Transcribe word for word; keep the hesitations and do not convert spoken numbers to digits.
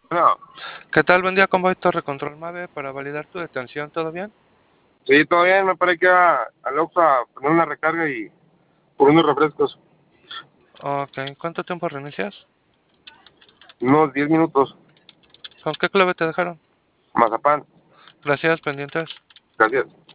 No, ¿Qué tal? Buen día, Convoy Torre Control Mave para validar tu detención. ¿Todo bien? sí, todo bien, me parece que iba al Oxxo a poner una recarga y por unos refrescos, Ok. ¿Cuánto tiempo reinicias? unos diez minutos, ¿Con qué clave te dejaron? mazapán, Gracias, pendientes. gracias.